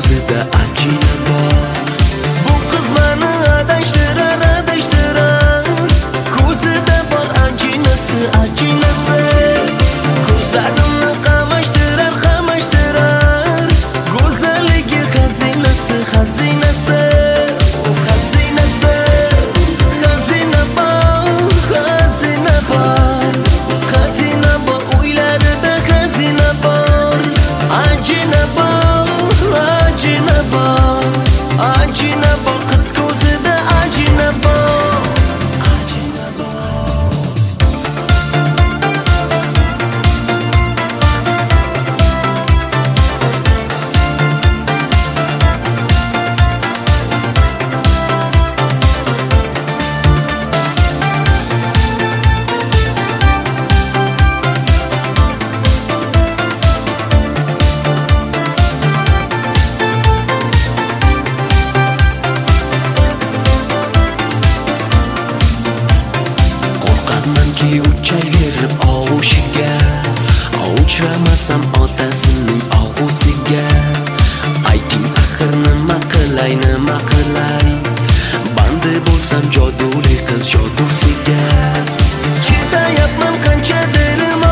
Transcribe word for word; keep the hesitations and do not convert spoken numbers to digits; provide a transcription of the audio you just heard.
ko'zida ajina bor. Bu qiz meni adashtirar, adashtirar. Ko'zida bor ajinasi, ajinasi. Ko'zlarimni qamashtirar, qamashtirar. Go'zalligi xazinasi, xazinasi. Ajina bor, qiz ko'zida ajina bor, ajina bor. Manki uchaverib og'ushiga, uchramasam otasining og'usiga. Ayting axir nima qilay, nima qilay? Bandi bo'lsam joduli qiz jodusiga. Chidayapman qancha dilim